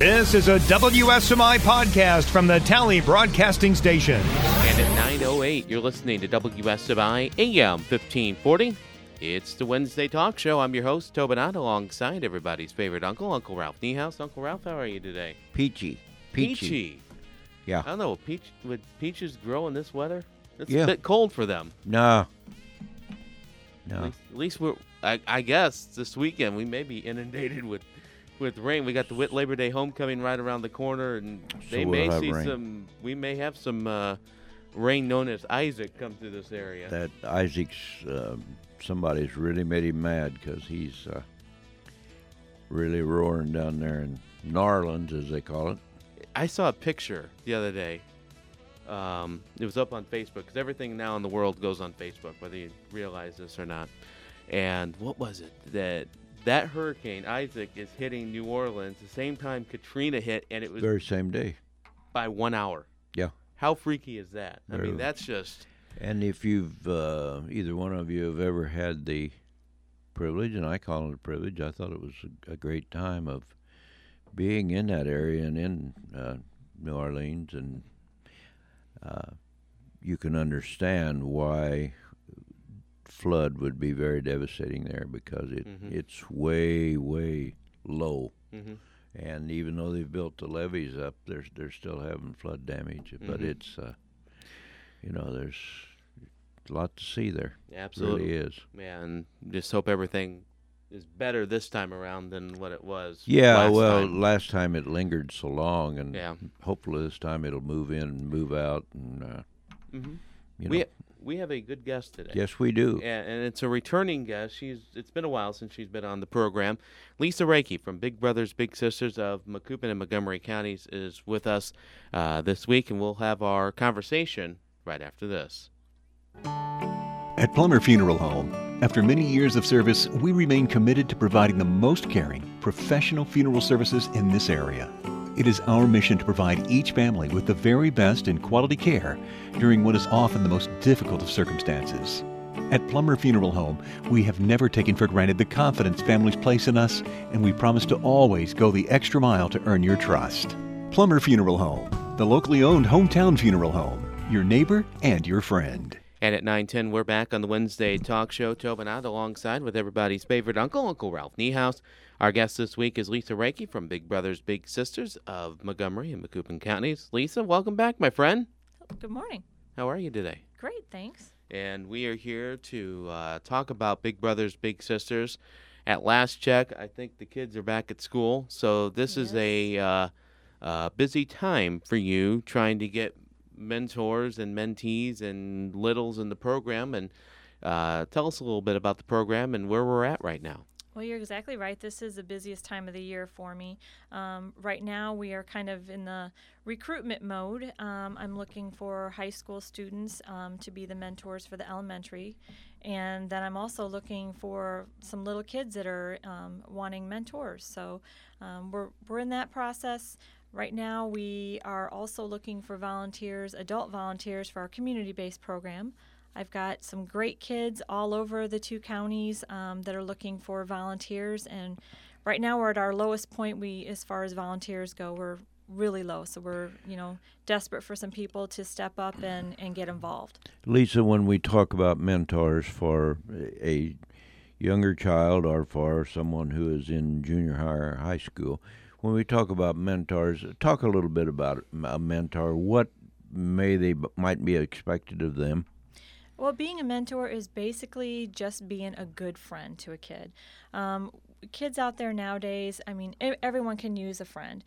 This is a WSMI podcast from the Tally Broadcasting Station. And at 9:08, you're listening to WSMI AM 1540. It's the Wednesday Talk Show. I'm your host, Tobin Ott, alongside everybody's favorite uncle, Uncle Ralph Niehaus. Uncle Ralph, how are you today? Peachy. I Yeah. don't know, would peaches grow in this weather? It's Yeah. a bit cold for them. No. At least I guess this weekend we may be inundated with rain. We got the Labor Day homecoming right around the corner, and So we'll have rain. We may have some rain known as Isaac come through this area. That Isaac's, somebody's really made him mad because he's really roaring down there in Narlands, as they call it. I saw a picture the other day. It was up on Facebook, because everything now in the world goes on Facebook, whether you realize this or not. And what was it? That hurricane, Isaac, is hitting New Orleans the same time Katrina hit, and it was Very same day. by 1 hour. Yeah. How freaky is that? I Very. mean, that's just... And if you've, either one of you have ever had the privilege, and I call it a privilege, I thought it was a great time of being in that area and in New Orleans, and you can understand why flood would be very devastating there, because it's way, way low. Mm-hmm. And even though they've built the levees up, they're still having flood damage. But it's, there's a lot to see there. Absolutely. It really is. Yeah, and just hope everything is better this time around than what it was last time it lingered so long, and hopefully this time it'll move in and move out. And We have a good guest today. Yes, we do. And it's a returning guest. It's been a while since she's been on the program. Lisa Reiki from Big Brothers Big Sisters of Macoupin and Montgomery Counties is with us this week, and we'll have our conversation right after this. At Plummer Funeral Home, after many years of service, we remain committed to providing the most caring, professional funeral services in this area. It is our mission to provide each family with the very best in quality care during what is often the most difficult of circumstances. At Plummer Funeral Home, we have never taken for granted the confidence families place in us, and we promise to always go the extra mile to earn your trust. Plummer Funeral Home, the locally owned hometown funeral home, your neighbor and your friend. And at 9:10, we're back on the Wednesday Talk Show. Tobin Ott alongside with everybody's favorite uncle, Uncle Ralph Niehaus. Our guest this week is Lisa Reiki from Big Brothers Big Sisters of Montgomery and Macoupin Counties. Lisa, welcome back, my friend. Good morning. How are you today? Great, thanks. And we are here to talk about Big Brothers Big Sisters. At last check, I think the kids are back at school, so this is a busy time for you trying to get mentors and mentees and littles in the program. And tell us a little bit about the program and where we're at right now. Well, you're exactly right. This is the busiest time of the year for me. Right now, we are kind of in the recruitment mode. I'm looking for high school students to be the mentors for the elementary. And then I'm also looking for some little kids that are wanting mentors. So we're in that process. Right now, we are also looking for volunteers, adult volunteers for our community-based program. I've got some great kids all over the two counties that are looking for volunteers, and right now we're at our lowest point. As far as volunteers go, we're really low, so we're desperate for some people to step up and get involved. Lisa, when we talk about mentors for a younger child or for someone who is in junior high or high school, when we talk about mentors, talk a little bit about a mentor. What might be expected of them? Well, being a mentor is basically just being a good friend to a kid. Kids out there nowadays, I mean, everyone can use a friend.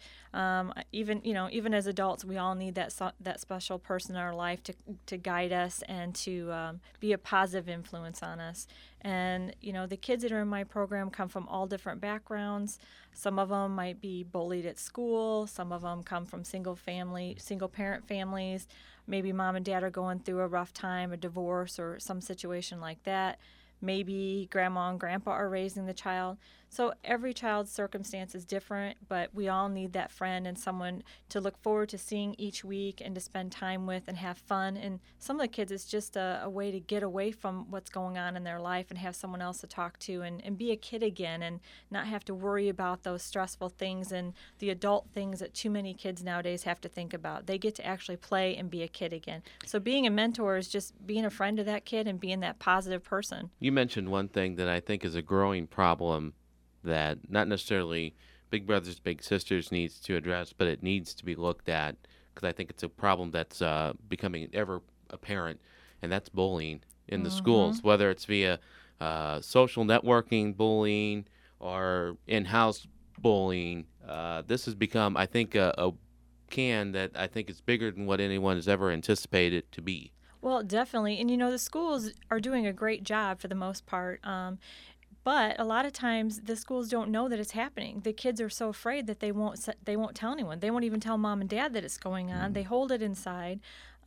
Even as adults, we all need that special person in our life to guide us and to be a positive influence on us. And the kids that are in my program come from all different backgrounds. Some of them might be bullied at school. Some of them come from single parent families. Maybe mom and dad are going through a rough time, a divorce or some situation like that. Maybe grandma and grandpa are raising the child. So every child's circumstance is different, but we all need that friend and someone to look forward to seeing each week and to spend time with and have fun. And some of the kids, it's just a way to get away from what's going on in their life and have someone else to talk to and be a kid again and not have to worry about those stressful things and the adult things that too many kids nowadays have to think about. They get to actually play and be a kid again. So being a mentor is just being a friend to that kid and being that positive person. You mentioned one thing that I think is a growing problem that not necessarily Big Brothers Big Sisters needs to address, but it needs to be looked at, because I think it's a problem that's becoming ever apparent, and that's bullying in the schools, whether it's via social networking bullying or in-house bullying. This has become, I think, a can that I think is bigger than what anyone has ever anticipated it to be. Well, definitely. And, the schools are doing a great job for the most part. But a lot of times the schools don't know that it's happening. The kids are so afraid that they won't tell anyone. They won't even tell mom and dad that it's going on. They hold it inside.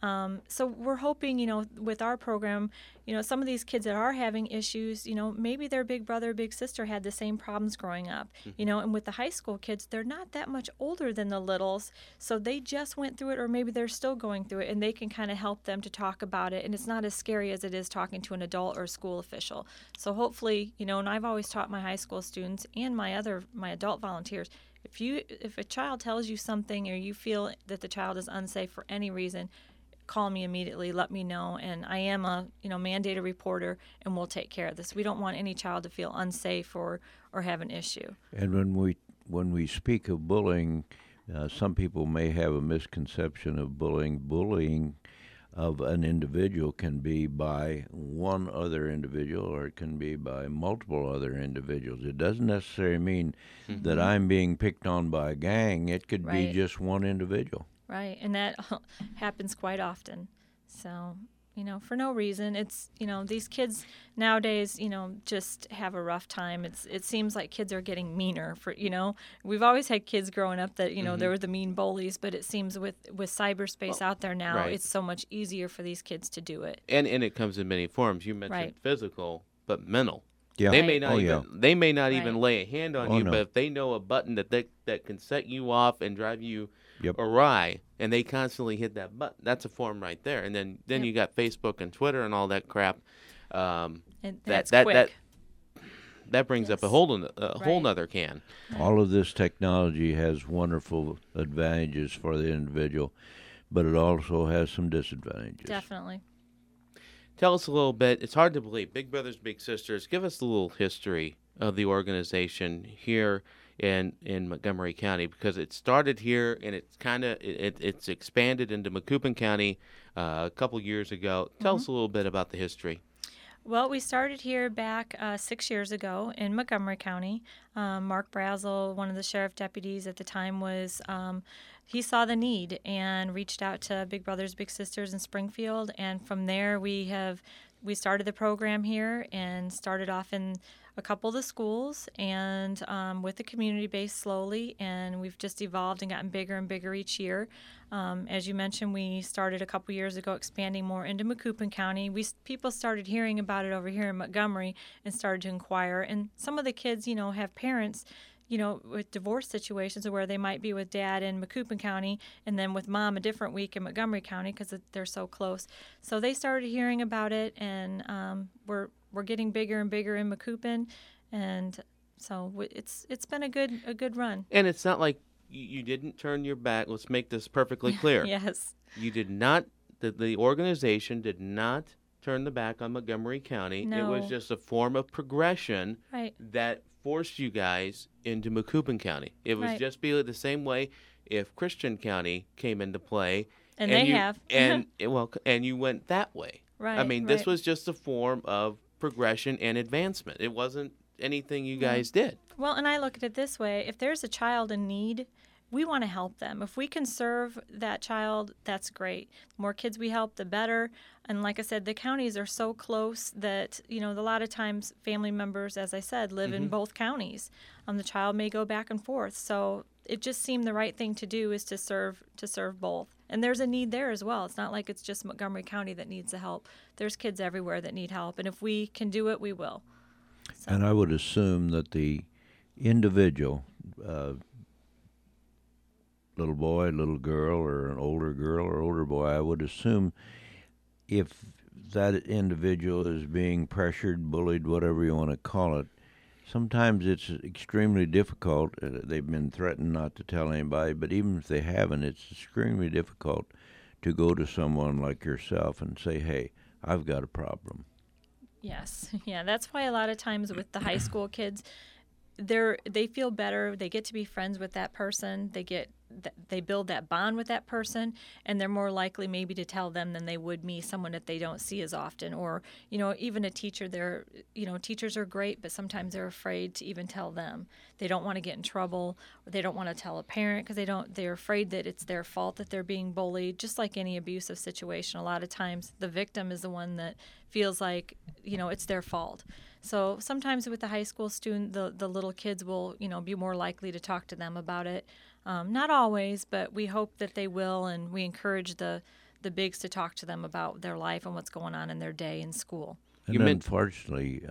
So we're hoping, with our program, some of these kids that are having issues, maybe their big brother, big sister had the same problems growing up, and with the high school kids, they're not that much older than the littles. So they just went through it, or maybe they're still going through it, and they can kind of help them to talk about it. And it's not as scary as it is talking to an adult or a school official. So hopefully, and I've always taught my high school students and my adult volunteers, if a child tells you something or you feel that the child is unsafe for any reason, call me immediately, let me know, and I am a mandated reporter, and we'll take care of this. We don't want any child to feel unsafe or have an issue. And when we speak of bullying, some people may have a misconception of bullying. Bullying of an individual can be by one other individual, or it can be by multiple other individuals. It doesn't necessarily mean that I'm being picked on by a gang. It could be just one individual. Right, and that happens quite often. So, for no reason. It's, these kids nowadays, just have a rough time. It seems like kids are getting meaner we've always had kids growing up that, there were the mean bullies, but it seems with cyberspace out there now, it's so much easier for these kids to do it. And it comes in many forms. You mentioned physical, but mental. Yeah. They may not even lay a hand on you, no. but if they know a button that can set you off and drive you Yep. awry, and they constantly hit that button, that's a form right there. And then you got Facebook and Twitter and all that crap. And that's quick. That brings up a whole nother can. All of this technology has wonderful advantages for the individual, but it also has some disadvantages. Definitely. Tell us a little bit. It's hard to believe. Big Brothers Big Sisters, give us a little history of the organization here in Montgomery County, because it started here and it's expanded into Macoupin County a couple years ago. Tell us a little bit about the history. Well, we started here back 6 years ago in Montgomery County. Mark Brazel, one of the sheriff deputies at the time, he saw the need and reached out to Big Brothers Big Sisters in Springfield, and from there we started the program here and started off in a couple of the schools and with the community base slowly, and we've just evolved and gotten bigger and bigger each year. As you mentioned, we started a couple years ago expanding more into Macoupin County. People started hearing about it over here in Montgomery and started to inquire, and some of the kids, have parents, with divorce situations where they might be with dad in Macoupin County and then with mom a different week in Montgomery County because they're so close. So they started hearing about it, and we're getting bigger and bigger in Macoupin, and so it's been a good run. And it's not like you didn't turn your back. Let's make this perfectly clear. Yes. You did not. The organization did not turn the back on Montgomery County. No. It was just a form of progression that forced you guys into Macoupin County. It was just be the same way if Christian County came into play. And they have. And you went that way. Right. I mean, this was just a form of progression and advancement. It wasn't anything you guys did. Well, and I look at it this way. If there's a child in need, we want to help them. If we can serve that child, that's great. The more kids we help, the better. And like I said, the counties are so close that, a lot of times family members, as I said, live in both counties. The child may go back and forth. So it just seemed the right thing to do is to serve both. And there's a need there as well. It's not like it's just Montgomery County that needs the help. There's kids everywhere that need help. And if we can do it, we will. So. And I would assume that the individual, little boy, little girl, or an older girl or older boy, I would assume if that individual is being pressured, bullied, whatever you want to call it, sometimes it's extremely difficult. They've been threatened not to tell anybody, but even if they haven't, it's extremely difficult to go to someone like yourself and say, hey, I've got a problem. Yes. Yeah, that's why a lot of times with the high school kids, they feel better. They get to be friends with that person. They build that bond with that person, and they're more likely maybe to tell them than they would me, someone that they don't see as often. Or, even a teacher, teachers are great, but sometimes they're afraid to even tell them. They don't want to get in trouble, or they don't want to tell a parent because they're afraid that it's their fault that they're being bullied. Just like any abusive situation, a lot of times the victim is the one that feels like, it's their fault. So sometimes with the high school student, the little kids will, be more likely to talk to them about it. Not always, but we hope that they will, and we encourage the bigs to talk to them about their life and what's going on in their day in school. And unfortunately,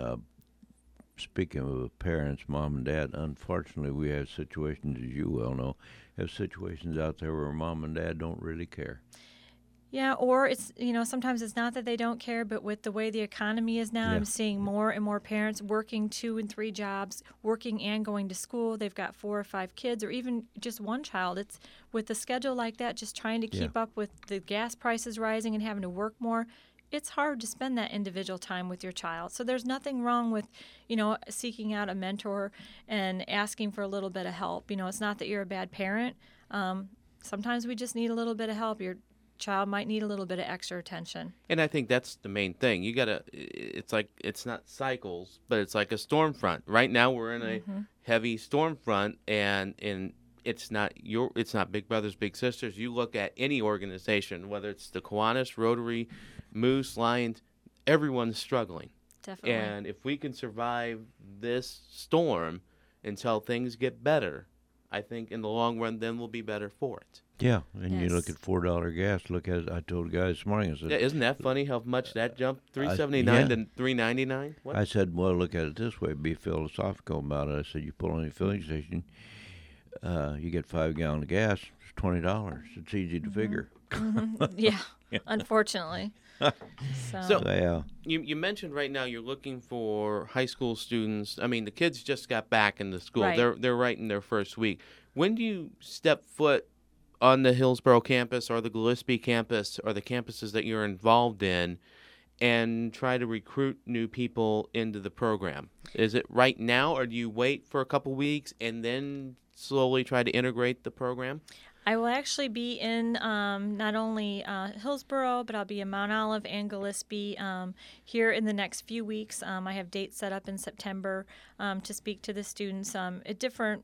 speaking of parents, mom and dad, unfortunately we have situations, as you well know, situations out there where mom and dad don't really care. Yeah, or it's, sometimes it's not that they don't care, but with the way the economy is now, I'm seeing more and more parents working 2 and 3 jobs, working and going to school. They've got 4 or 5 kids, or even just one child. It's with a schedule like that, just trying to keep up with the gas prices rising and having to work more. It's hard to spend that individual time with your child. So there's nothing wrong with, seeking out a mentor and asking for a little bit of help. It's not that you're a bad parent. Sometimes we just need a little bit of help. Your child might need a little bit of extra attention. And I think that's the main thing. It's like, it's not cycles, but it's like a storm front. Right now we're in a heavy storm front, and it's not Big Brothers Big Sisters. You look at any organization, whether it's the Kiwanis, Rotary, Moose, Lions, everyone's struggling. Definitely. And if we can survive this storm until things get better, I think in the long run, then we'll be better for it. Yeah, and you look at $4 gas. Look at I told guys this morning. I said, isn't that funny how much that jumped? $3.79 to $3.99. What? I said, well, look at it this way. Be philosophical about it. I said, you pull on a filling station, you get 5 gallons of gas. It's $20. It's easy to figure. Yeah, unfortunately. So yeah. You mentioned right now you're looking for high school students. I mean, the kids just got back into school. Right. They're right in their first week. When do you step foot on the Hillsboro campus or the Gillespie campus or the campuses that you're involved in and try to recruit new people into the program? Is it right now, or do you wait for a couple weeks and then slowly try to integrate the program? I will actually be in not only Hillsboro, but I'll be in Mount Olive and Gillespie here in the next few weeks. I have dates set up in September to speak to the students at different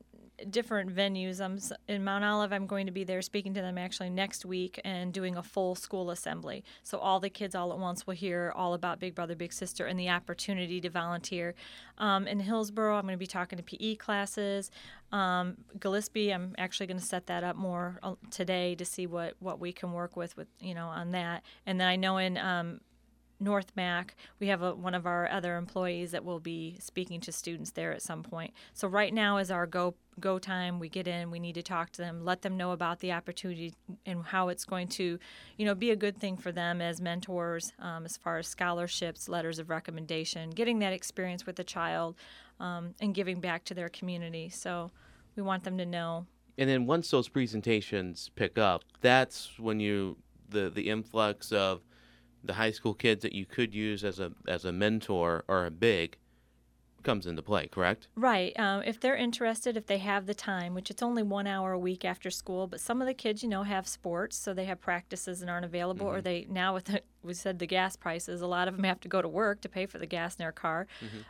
venues. In Mount Olive, I'm going to be there speaking to them actually next week and doing a full school assembly. So all the kids all at once will hear all about Big Brother, Big Sister and the opportunity to volunteer. In Hillsboro, I'm going to be talking to PE classes. Gillespie, I'm actually going to set that up more today to see what we can work with on that. And then I know in North Mac, we have one of our other employees that will be speaking to students there at some point. So right now is our go time. We get in, we need to talk to them, let them know about the opportunity and how it's going to, be a good thing for them as mentors, as far as scholarships, letters of recommendation, getting that experience with the child, and giving back to their community. So we want them to know. And then once those presentations pick up, that's when the influx of the high school kids that you could use as a mentor or a big comes into play, correct? Right. If they're interested, if they have the time, which it's only 1 hour a week after school, but some of the kids, have sports, so they have practices and aren't available, or they now we said the gas prices, a lot of them have to go to work to pay for the gas in their car.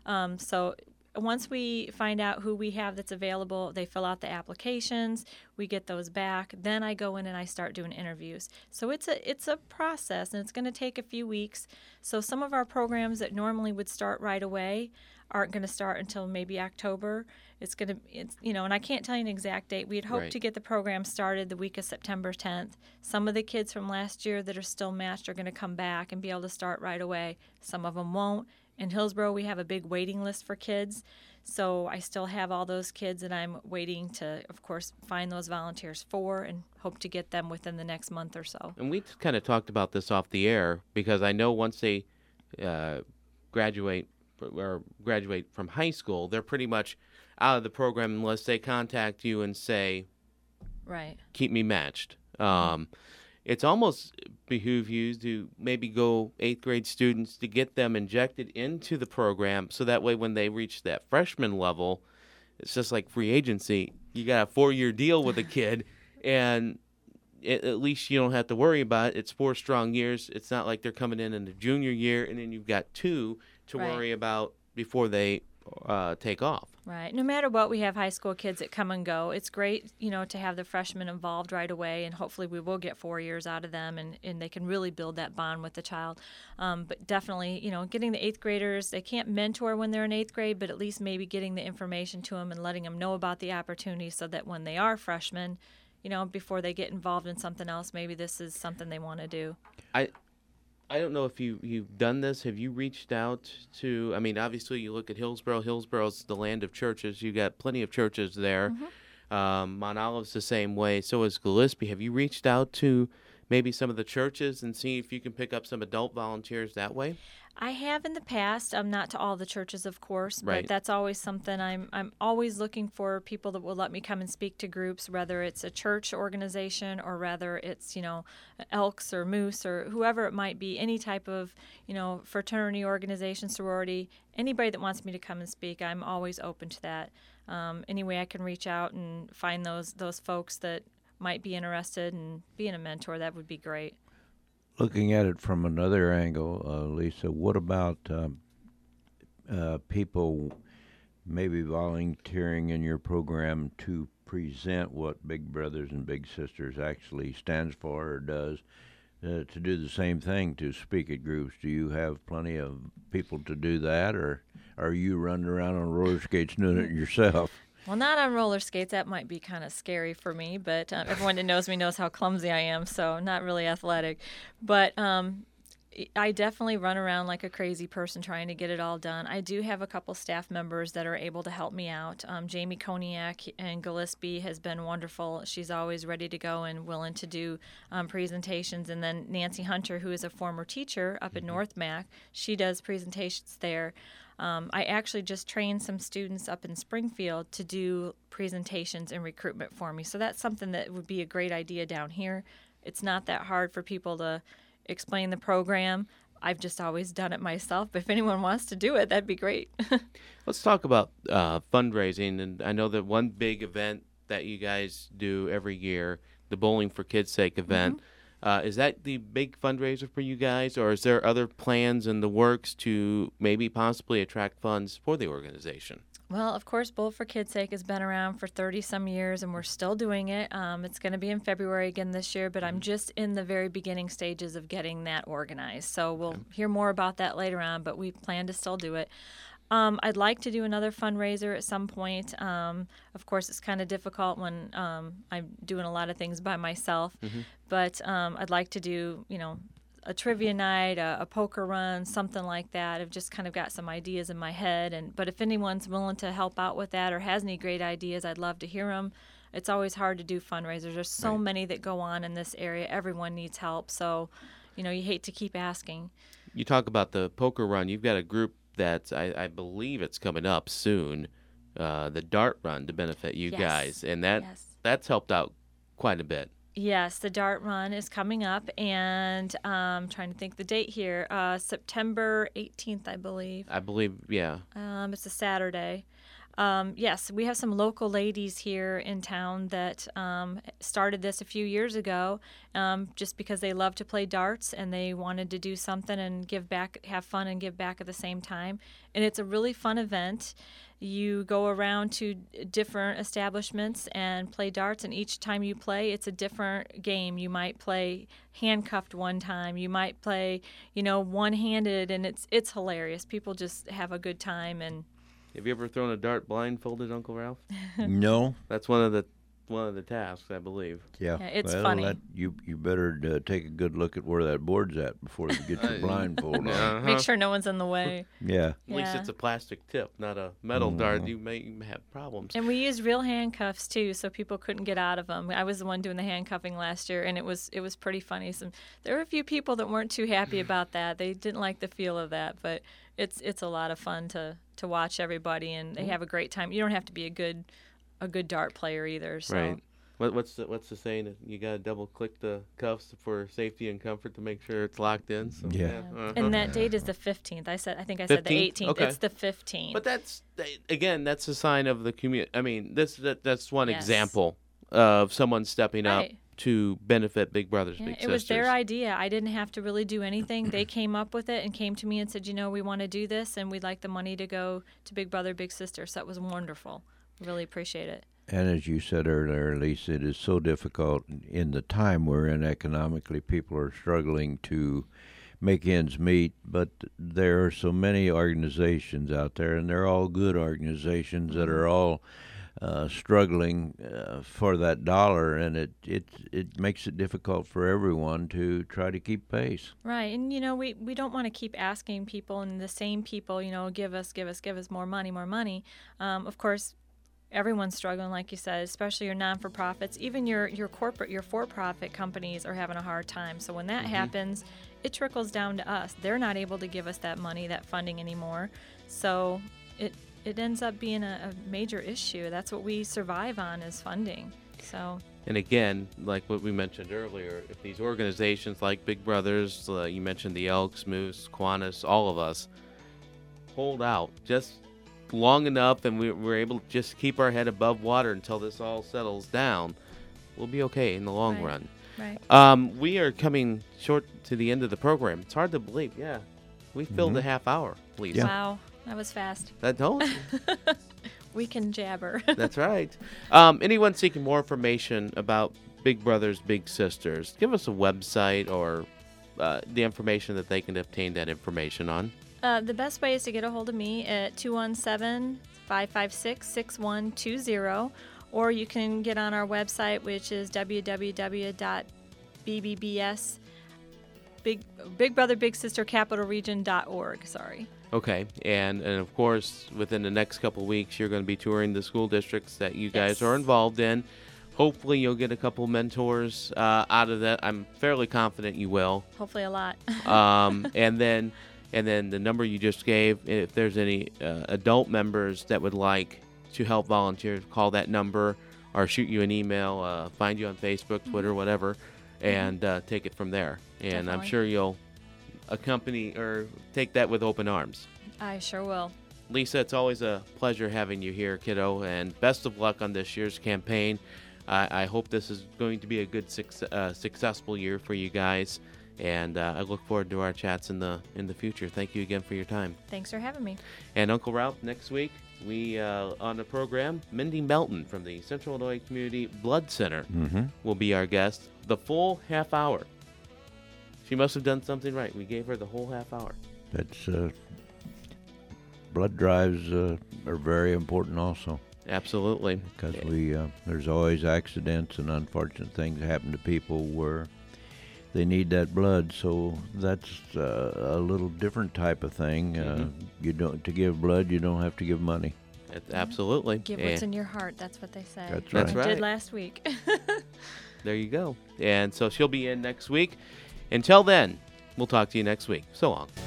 So once we find out who we have that's available, they fill out the applications, we get those back, then I go in and I start doing interviews. So it's a process, and it's going to take a few weeks. So some of our programs that normally would start right away aren't going to start until maybe October. And I can't tell you an exact date. We had hoped to get the program started the week of September 10th. Some of the kids from last year that are still matched are going to come back and be able to start right away. Some of them won't. In Hillsboro, we have a big waiting list for kids. So I still have all those kids that I'm waiting to, of course, find those volunteers for and hope to get them within the next month or so. And we kind of talked about this off the air because I know once they graduate from high school, they're pretty much out of the program unless they contact you and say, Right. keep me matched. It's almost behoove you to maybe go 8th grade students to get them injected into the program so that way when they reach that freshman level, it's just like free agency. You got a 4-year deal with a kid, and at least you don't have to worry about it. It's 4 strong years. It's not like they're coming in the junior year, and then you've got 2 to Right. worry about before they take off. Right. No matter what, we have high school kids that come and go. It's great, to have the freshmen involved right away, and hopefully we will get 4 years out of them, and they can really build that bond with the child. But definitely, getting the 8th graders, they can't mentor when they're in 8th grade, but at least maybe getting the information to them and letting them know about the opportunity so that when they are freshmen, before they get involved in something else, maybe this is something they want to do. I don't know if you've done this. Have you reached out to, obviously you look at Hillsboro. Hillsboro's the land of churches. You got plenty of churches there. Mount Olive's the same way. So is Gillespie. Have you reached out to maybe some of the churches and see if you can pick up some adult volunteers that way? I have in the past, not to all the churches, of course, but Right. that's always something I'm always looking for people that will let me come and speak to groups, whether it's a church organization or whether it's, Elks or Moose or whoever it might be, any type of, fraternity, organization, sorority, anybody that wants me to come and speak, I'm always open to that. Any way I can reach out and find those folks that might be interested in being a mentor, that would be great. Looking at it from another angle, Lisa, what about people maybe volunteering in your program to present what Big Brothers and Big Sisters actually stands for or does, to do the same thing, to speak at groups? Do you have plenty of people to do that, or are you running around on roller skates doing it yourself? Well, not on roller skates. That might be kind of scary for me, but everyone that knows me knows how clumsy I am, so not really athletic. But I definitely run around like a crazy person trying to get it all done. I do have a couple staff members that are able to help me out. Jamie Koniak in Gillespie has been wonderful. She's always ready to go and willing to do presentations. And then Nancy Hunter, who is a former teacher up in North Mac, she does presentations there. I actually just trained some students up in Springfield to do presentations and recruitment for me. So that's something that would be a great idea down here. It's not that hard for people to explain the program. I've just always done it myself. But if anyone wants to do it, that'd be great. Let's talk about fundraising. And I know that one big event that you guys do every year, the Bowling for Kids' Sake event, is that the big fundraiser for you guys, or is there other plans in the works to maybe possibly attract funds for the organization? Well, of course, Bowl for Kids' Sake has been around for 30-some years, and we're still doing it. It's going to be in February again this year, but I'm just in the very beginning stages of getting that organized. So we'll hear more about that later on, but we plan to still do it. I'd like to do another fundraiser at some point. Of course, it's kind of difficult when I'm doing a lot of things by myself, but I'd like to do, a trivia night, a poker run, something like that. I've just kind of got some ideas in my head, but if anyone's willing to help out with that or has any great ideas, I'd love to hear them. It's always hard to do fundraisers. There's so many that go on in this area. Everyone needs help, so you hate to keep asking. You talk about the poker run. You've got a group that I believe it's coming up soon, the Dart Run, to benefit you guys, and that's helped out quite a bit. Yes, the Dart Run is coming up, and I'm trying to think the date here. September 18th, I believe. Yeah. It's a Saturday. Yes, we have some local ladies here in town that started this a few years ago just because they love to play darts and they wanted to do something and give back, have fun and give back at the same time. And it's a really fun event. You go around to different establishments and play darts, and each time you play, it's a different game. You might play handcuffed one time. You might play, one-handed, and it's hilarious. People just have a good time. And have you ever thrown a dart blindfolded, Uncle Ralph? No. That's one of the one of the tasks, I believe. Yeah, Yeah, it's well, funny. You better take a good look at where that board's at before you get your blindfold on. Uh-huh. Make sure no one's in the way. Yeah. At least Yeah. it's a plastic tip, not a metal dart. You may have problems. And we used real handcuffs too, so people couldn't get out of them. I was the one doing the handcuffing last year, and it was pretty funny. There were a few people that weren't too happy about that. They didn't like the feel of that, but it's a lot of fun to watch everybody, and they have a great time. You don't have to be a good dart player either. So. Right. What's the saying? You gotta double click the cuffs for safety and comfort to make sure it's locked in. So, Yeah. uh-huh. And that date is the 15th. I think I said the 15th? 18th. Okay. It's the 15th. But that's a sign of the community. I mean, that's one Yes. example of someone stepping up Right. to benefit Big Brothers Yeah, Big it Sisters. was their idea. I didn't have to really do anything. They came up with it and came to me and said, we want to do this, and we'd like the money to go to Big Brother Big Sister. So that was wonderful. Really appreciate it. And as you said earlier, Lisa, it is so difficult in the time we're in economically. People are struggling to make ends meet, but there are so many organizations out there, and they're all good organizations that are all struggling for that dollar, and it makes it difficult for everyone to try to keep pace. Right. And, we don't want to keep asking people, and the same people, give us more money. Of course, everyone's struggling, like you said, especially your non-for-profits. Even your corporate, your for-profit companies are having a hard time. So when that happens, it trickles down to us. They're not able to give us that money, that funding anymore. So it ends up being a major issue. That's what we survive on is funding. So. And again, like what we mentioned earlier, if these organizations like Big Brothers, you mentioned the Elks, Moose, Kiwanis, all of us, hold out just long enough, and we're able to just keep our head above water until this all settles down, we'll be okay in the long run. Right. We are coming short to the end of the program. It's hard to believe. Yeah, we filled a half hour, Lisa. Wow, that was fast. That told you. We can jabber. That's right. Anyone seeking more information about Big Brothers Big Sisters, give us a website or the information that they can obtain that information on. The best way is to get a hold of me at 217-556-6120, or you can get on our website, which is www.BigBrotherBigSisterCapitalRegion.org. Sorry. Okay, and of course, within the next couple of weeks, you're going to be touring the school districts that you guys are involved in. Hopefully, you'll get a couple mentors out of that. I'm fairly confident you will. Hopefully a lot. And then the number you just gave, if there's any adult members that would like to help volunteer, call that number or shoot you an email, find you on Facebook, Twitter, whatever, and take it from there. And I'm Definitely. sure you'll accompany or take that with open arms. I sure will. Lisa, it's always a pleasure having you here, kiddo, and best of luck on this year's campaign. I hope this is going to be a good, successful year for you guys. And I look forward to our chats in the future. Thank you again for your time. Thanks for having me. And Uncle Ralph, next week, we on the program, Mindy Melton from the Central Illinois Community Blood Center will be our guest. The full half hour. She must have done something right. We gave her the whole half hour. That's blood drives are very important also. Absolutely. Because there's always accidents and unfortunate things happen to people where they need that blood, so that's a little different type of thing. You don't to give blood, you don't have to give money. Absolutely. Give what's in your heart. That's what they say. That's right. I did last week. There you go. And so she'll be in next week. Until then, we'll talk to you next week. So long.